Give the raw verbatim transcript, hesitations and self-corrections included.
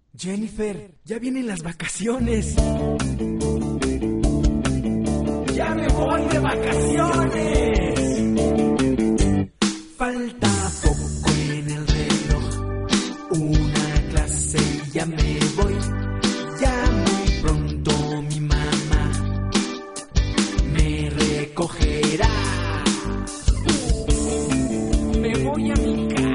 Jennifer, ya vienen las vacaciones. ¡Ya me voy de vacaciones! Falta poco en el reloj, una clase y ya me voy. Ya muy pronto mi mamá me recogerá. Me voy a mi casa.